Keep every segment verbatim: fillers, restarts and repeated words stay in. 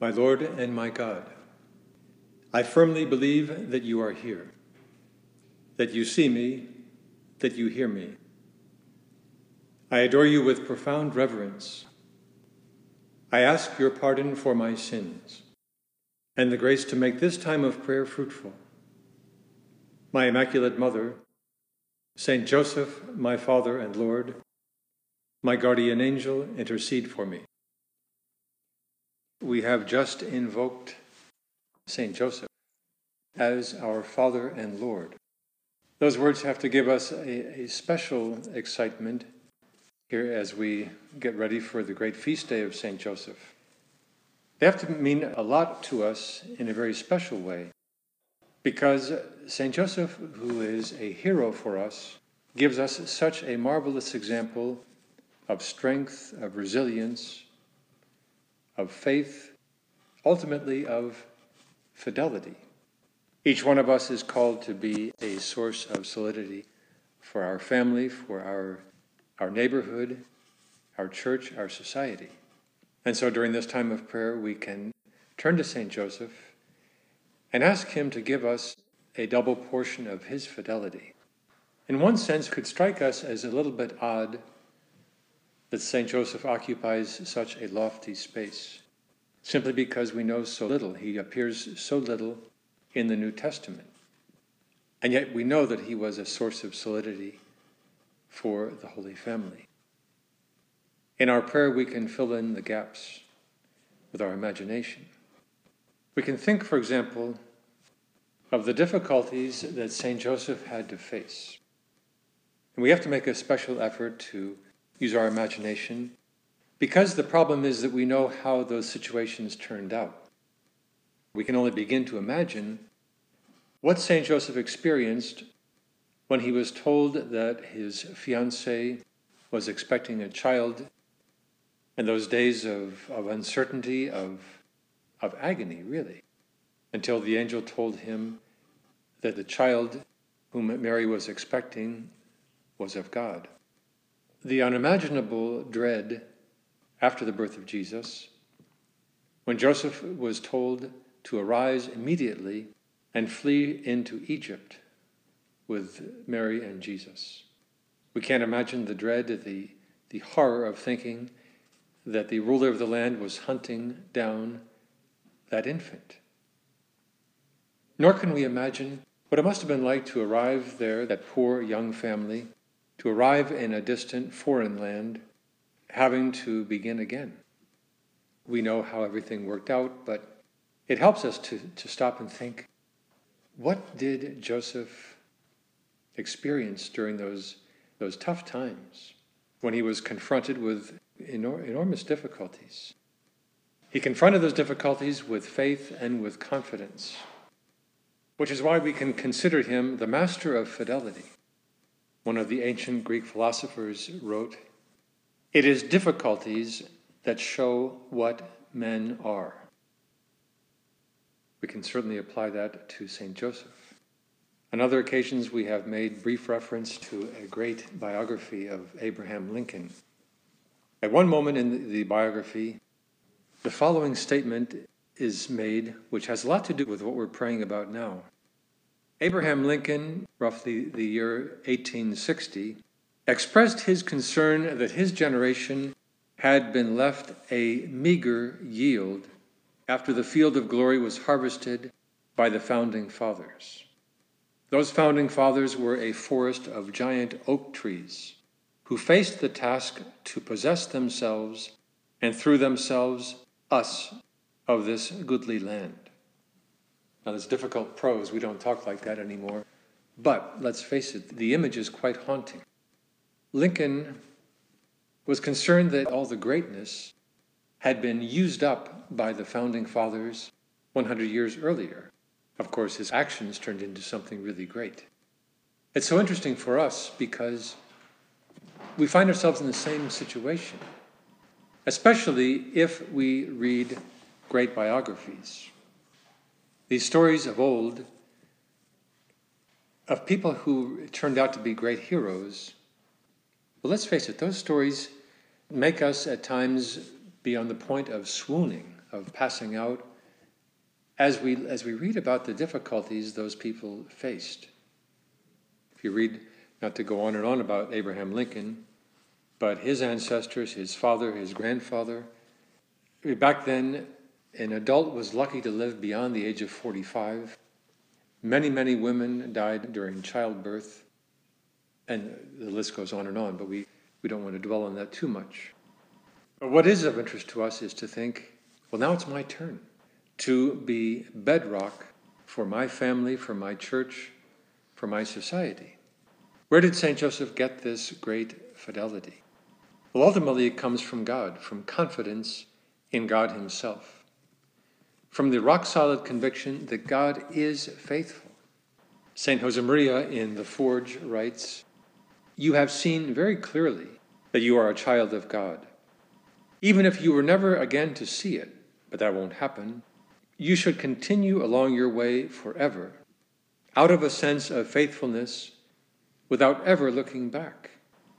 My Lord and my God, I firmly believe that you are here, that you see me, that you hear me. I adore you with profound reverence. I ask your pardon for my sins and the grace to make this time of prayer fruitful. My Immaculate Mother, Saint Joseph, my Father and Lord, my guardian angel, intercede for me. We have just invoked Saint Joseph as our Father and Lord. Those words have to give us a, a special excitement here as we get ready for the great feast day of Saint Joseph. They have to mean a lot to us in a very special way, because Saint Joseph, who is a hero for us, gives us such a marvelous example of strength, of resilience, of faith, ultimately of fidelity. Each one of us is called to be a source of solidity for our family, for our, our neighborhood, our church, our society. And so during this time of prayer, we can turn to Saint Joseph and ask him to give us a double portion of his fidelity. In one sense, it could strike us as a little bit odd that Saint Joseph occupies such a lofty space, simply because we know so little. He appears so little in the New Testament. And yet we know that he was a source of solidity for the Holy Family. In our prayer, we can fill in the gaps with our imagination. We can think, for example, of the difficulties that Saint Joseph had to face. And we have to make a special effort to use our imagination, because the problem is that we know how those situations turned out. We can only begin to imagine what Saint Joseph experienced when he was told that his fiancée was expecting a child, and those days of, of uncertainty, of, of agony, really, until the angel told him that the child whom Mary was expecting was of God. The unimaginable dread after the birth of Jesus, when Joseph was told to arise immediately and flee into Egypt with Mary and Jesus. We can't imagine the dread, the, the horror of thinking that the ruler of the land was hunting down that infant. Nor can we imagine what it must have been like to arrive there, that poor young family, to arrive in a distant foreign land, having to begin again. We know how everything worked out, but it helps us to, to stop and think, what did Joseph experience during those, those tough times when he was confronted with enor- enormous difficulties? He confronted those difficulties with faith and with confidence, which is why we can consider him the master of fidelity. One of the ancient Greek philosophers wrote, "It is difficulties that show what men are." We can certainly apply that to Saint Joseph. On other occasions, we have made brief reference to a great biography of Abraham Lincoln. At one moment in the biography, the following statement is made, which has a lot to do with what we're praying about now. Abraham Lincoln, roughly the year eighteen sixty, expressed his concern that his generation had been left a meager yield after the field of glory was harvested by the founding fathers. Those founding fathers were a forest of giant oak trees who faced the task to possess themselves and through themselves us of this goodly land. Now, that's difficult prose. We don't talk like that anymore. But let's face it, the image is quite haunting. Lincoln was concerned that all the greatness had been used up by the founding fathers one hundred years earlier. Of course, his actions turned into something really great. It's so interesting for us because we find ourselves in the same situation, especially if we read great biographies. These stories of old, of people who turned out to be great heroes, well, let's face it, those stories make us at times be on the point of swooning, of passing out as we, as we read about the difficulties those people faced. If you read, not to go on and on about Abraham Lincoln, but his ancestors, his father, his grandfather, back then, an adult was lucky to live beyond the age of forty-five. Many, many women died during childbirth, and the list goes on and on, but we, we don't want to dwell on that too much. But what is of interest to us is to think, well, now it's my turn to be bedrock for my family, for my church, for my society. Where did Saint Joseph get this great fidelity? Well, ultimately it comes from God, from confidence in God himself, from the rock-solid conviction that God is faithful. Saint Josemaria in The Forge writes, "You have seen very clearly that you are a child of God. Even if you were never again to see it, but that won't happen, you should continue along your way forever, out of a sense of faithfulness, without ever looking back."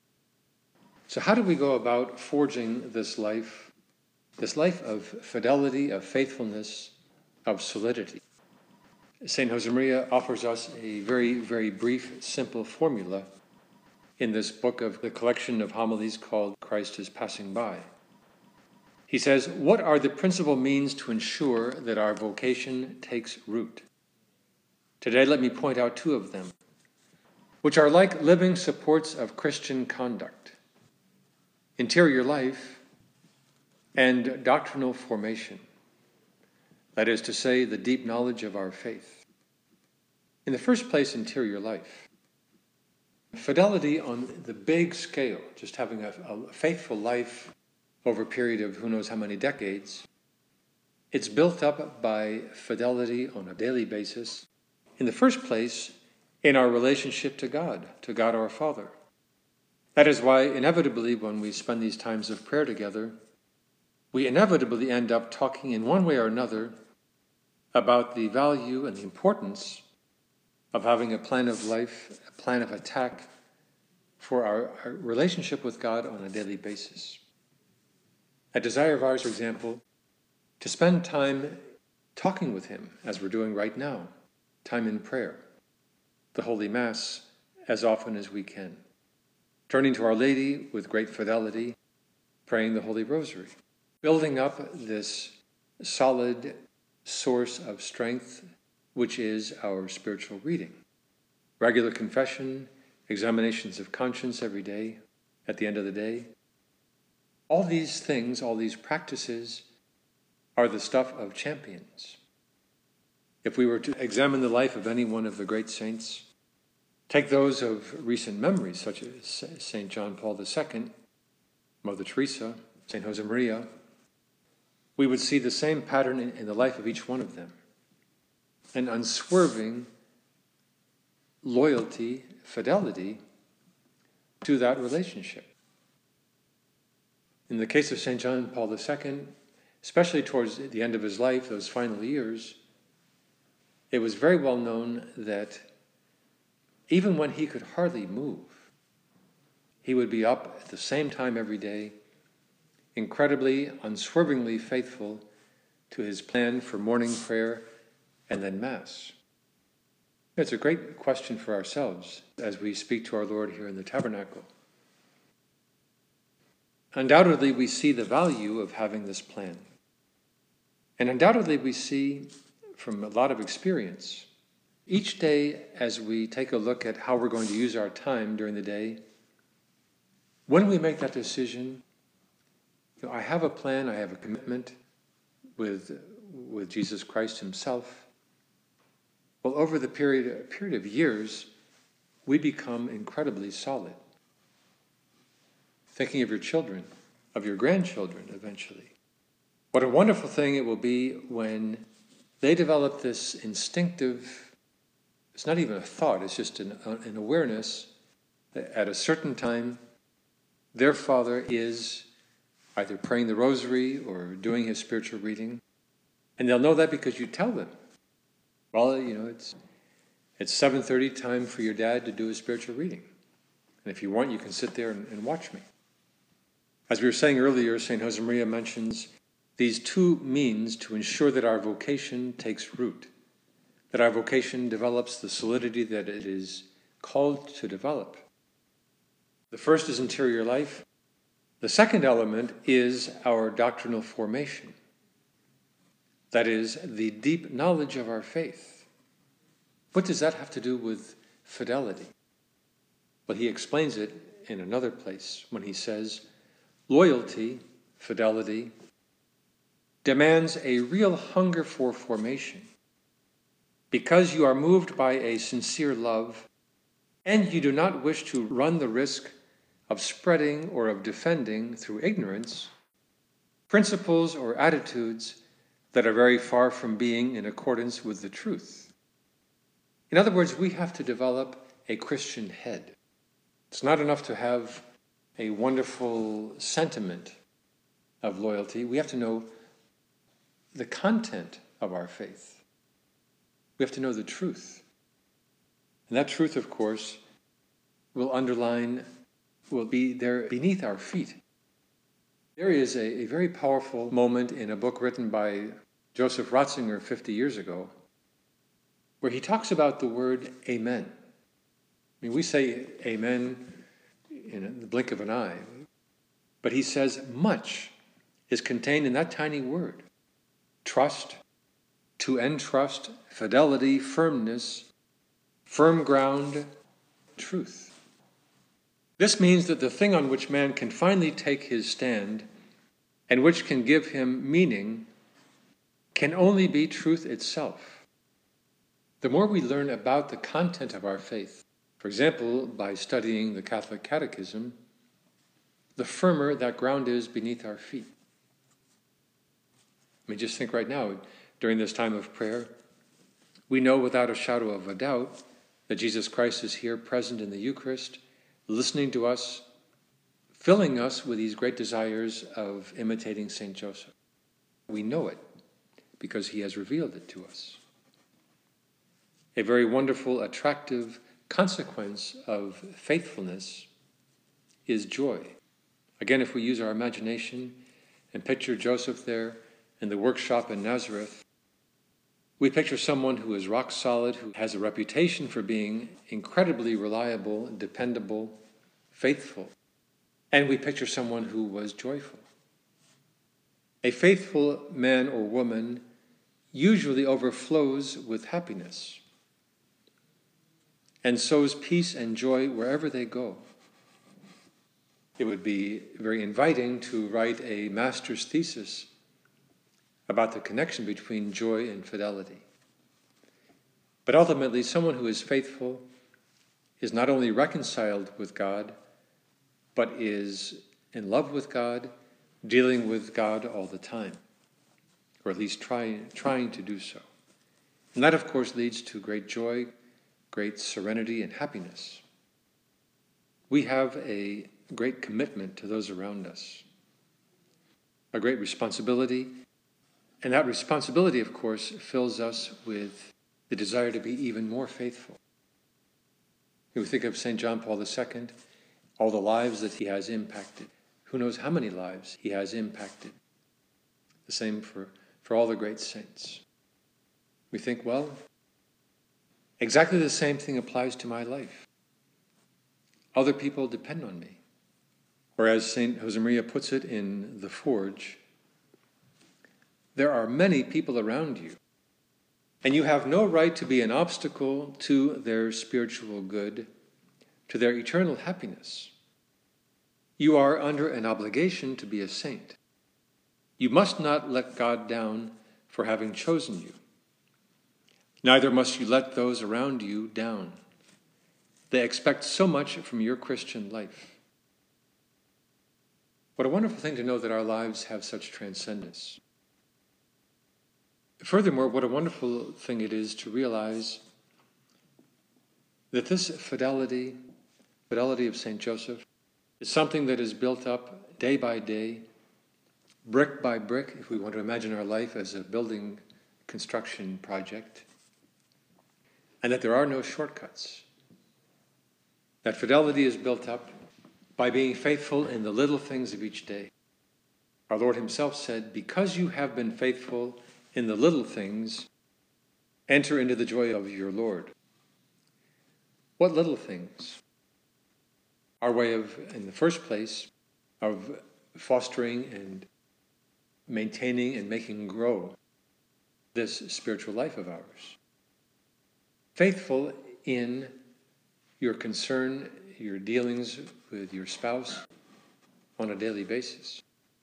So how do we go about forging this life, this life of fidelity, of faithfulness, of solidity? Saint Josemaria offers us a very, very brief, simple formula in this book of the collection of homilies called Christ is Passing By. He says, "What are the principal means to ensure that our vocation takes root? Today let me point out two of them, which are like living supports of Christian conduct: interior life and doctrinal formation, that is to say, the deep knowledge of our faith. In the first place, interior life. Fidelity on the big scale, just having a, a faithful life over a period of who knows how many decades, it's built up by fidelity on a daily basis. In the first place, in our relationship to God, to God our Father. That is why, inevitably, when we spend these times of prayer together, we inevitably end up talking in one way or another about the value and the importance of having a plan of life, a plan of attack for our, our relationship with God on a daily basis. A desire of ours, for example, to spend time talking with him, as we're doing right now, time in prayer, the Holy Mass, as often as we can, turning to Our Lady with great fidelity, praying the Holy Rosary, building up this solid source of strength, which is our spiritual reading. Regular confession, examinations of conscience every day, at the end of the day. All these things, all these practices, are the stuff of champions. If we were to examine the life of any one of the great saints, take those of recent memories, such as Saint John Paul the Second, Mother Teresa, Saint Josemaria, we would see the same pattern in, in the life of each one of them. An unswerving loyalty, fidelity to that relationship. In the case of Saint John Paul the Second, especially towards the end of his life, those final years, it was very well known that even when he could hardly move, he would be up at the same time every day, incredibly, unswervingly faithful to his plan for morning prayer and then Mass. It's a great question for ourselves as we speak to our Lord here in the tabernacle. Undoubtedly, we see the value of having this plan. And undoubtedly, we see from a lot of experience, each day as we take a look at how we're going to use our time during the day, when we make that decision, you know, I have a plan, I have a commitment with, with Jesus Christ himself. Well, over the period, period of years, we become incredibly solid. Thinking of your children, of your grandchildren eventually. What a wonderful thing it will be when they develop this instinctive, it's not even a thought, it's just an, an awareness that at a certain time, their father is either praying the rosary or doing his spiritual reading. And they'll know that because you tell them. Well, you know, it's it's seven thirty, time for your dad to do his spiritual reading. And if you want, you can sit there and, and watch me. As we were saying earlier, Saint Josemaria mentions these two means to ensure that our vocation takes root, that our vocation develops the solidity that it is called to develop. The first is interior life. The second element is our doctrinal formation. That is, the deep knowledge of our faith. What does that have to do with fidelity? Well, he explains it in another place when he says, loyalty, fidelity, demands a real hunger for formation. Because you are moved by a sincere love, and you do not wish to run the risk of spreading or of defending through ignorance principles or attitudes that are very far from being in accordance with the truth. In other words, we have to develop a Christian head. It's not enough to have a wonderful sentiment of loyalty. We have to know the content of our faith. We have to know the truth. And that truth, of course, will underline, will be there beneath our feet. There is a, a very powerful moment in a book written by Joseph Ratzinger fifty years ago, where he talks about the word amen. I mean, we say amen in the blink of an eye, but he says much is contained in that tiny word. Trust, to entrust, fidelity, firmness, firm ground, truth. This means that the thing on which man can finally take his stand and which can give him meaning can only be truth itself. The more we learn about the content of our faith, for example, by studying the Catholic Catechism, the firmer that ground is beneath our feet. I mean, just think right now, during this time of prayer, we know without a shadow of a doubt that Jesus Christ is here present in the Eucharist, listening to us, filling us with these great desires of imitating Saint Joseph. We know it because he has revealed it to us. A very wonderful, attractive consequence of faithfulness is joy. Again, if we use our imagination and picture Joseph there in the workshop in Nazareth, we picture someone who is rock solid, who has a reputation for being incredibly reliable, dependable, faithful. And we picture someone who was joyful. A faithful man or woman usually overflows with happiness and sows peace and joy wherever they go. It would be very inviting to write a master's thesis about the connection between joy and fidelity. But ultimately, someone who is faithful is not only reconciled with God, but is in love with God, dealing with God all the time, or at least try, trying to do so. And that, of course, leads to great joy, great serenity, and happiness. We have a great commitment to those around us, a great responsibility. And that responsibility, of course, fills us with the desire to be even more faithful. If we think of Saint John Paul the Second, all the lives that he has impacted. Who knows how many lives he has impacted. The same for, for all the great saints. We think, well, exactly the same thing applies to my life. Other people depend on me. Or as Saint Josemaria puts it in The Forge, there are many people around you, and you have no right to be an obstacle to their spiritual good, to their eternal happiness. You are under an obligation to be a saint. You must not let God down for having chosen you. Neither must you let those around you down. They expect so much from your Christian life. What a wonderful thing to know that our lives have such transcendence. Furthermore, what a wonderful thing it is to realize that this fidelity, fidelity of Saint Joseph, is something that is built up day by day, brick by brick, if we want to imagine our life as a building construction project, and that there are no shortcuts. That fidelity is built up by being faithful in the little things of each day. Our Lord himself said, because you have been faithful in the little things, enter into the joy of your Lord. What little things? Our way of, in the first place, of fostering and maintaining and making grow this spiritual life of ours. Faithful in your concern, your dealings with your spouse on a daily basis.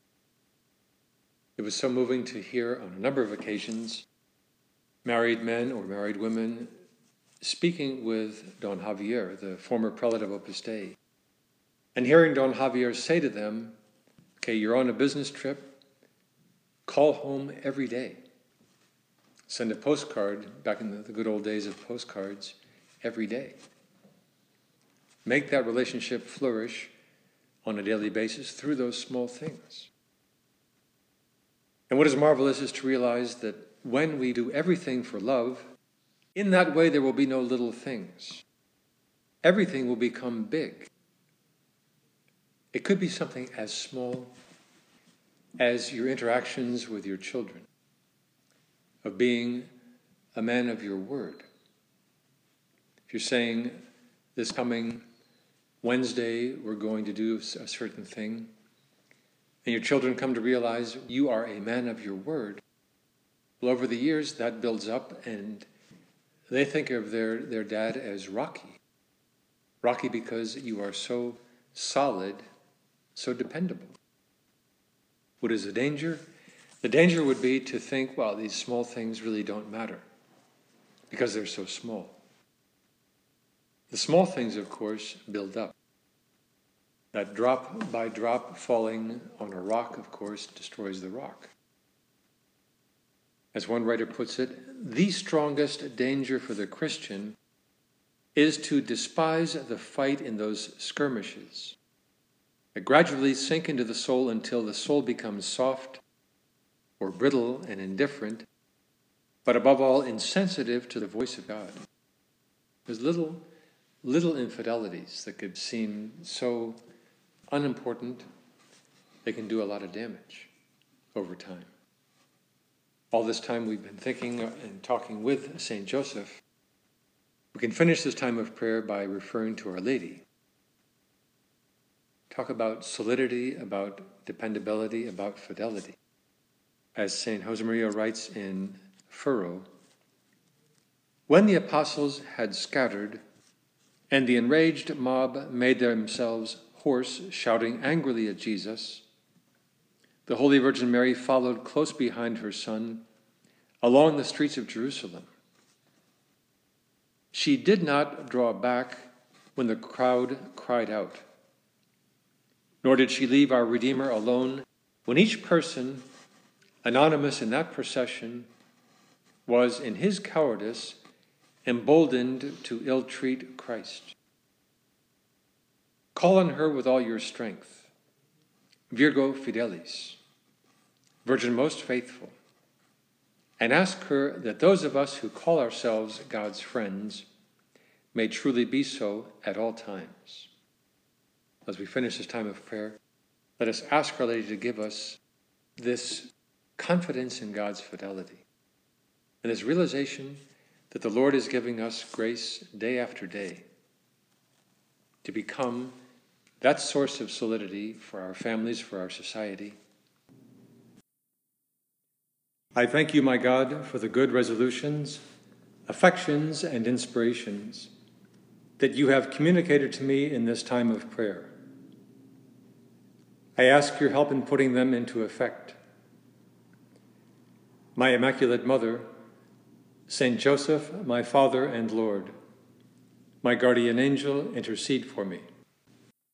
It was so moving to hear on a number of occasions married men or married women speaking with Don Javier, the former prelate of Opus Dei, and hearing Don Javier say to them, okay, you're on a business trip, call home every day. Send a postcard, back in the, the good old days of postcards, every day. Make that relationship flourish on a daily basis through those small things. And what is marvelous is to realize that when we do everything for love, in that way there will be no little things. Everything will become big. It could be something as small as your interactions with your children, of being a man of your word. If you're saying, this coming Wednesday we're going to do a certain thing, and your children come to realize you are a man of your word, well, over the years that builds up and they think of their, their dad as Rocky. Rocky because you are so solid, so dependable. What is the danger? The danger would be to think, well, these small things really don't matter because they're so small. The small things, of course, build up. That drop by drop falling on a rock, of course, destroys the rock. As one writer puts it, the strongest danger for the Christian is to despise the fight in those skirmishes, that gradually sink into the soul until the soul becomes soft or brittle and indifferent, but above all, insensitive to the voice of God. There's little, little infidelities that could seem so unimportant, they can do a lot of damage over time. All this time we've been thinking and talking with Saint Joseph. We can finish this time of prayer by referring to Our Lady. Talk about solidity, about dependability, about fidelity. As Saint Josemaria writes in Furrow, when the apostles had scattered, and the enraged mob made themselves hoarse, shouting angrily at Jesus, the Holy Virgin Mary followed close behind her Son along the streets of Jerusalem. She did not draw back when the crowd cried out, nor did she leave our Redeemer alone when each person, anonymous in that procession, was in his cowardice emboldened to ill-treat Christ. Call on her with all your strength, Virgo Fidelis, Virgin most faithful, and ask her that those of us who call ourselves God's friends may truly be so at all times. As we finish this time of prayer, let us ask Our Lady to give us this confidence in God's fidelity and this realization that the Lord is giving us grace day after day to become that source of solidity for our families, for our society. I thank you, my God, for the good resolutions, affections, and inspirations that you have communicated to me in this time of prayer. I ask your help in putting them into effect. My Immaculate Mother, Saint Joseph, my Father and Lord, my guardian angel, intercede for me.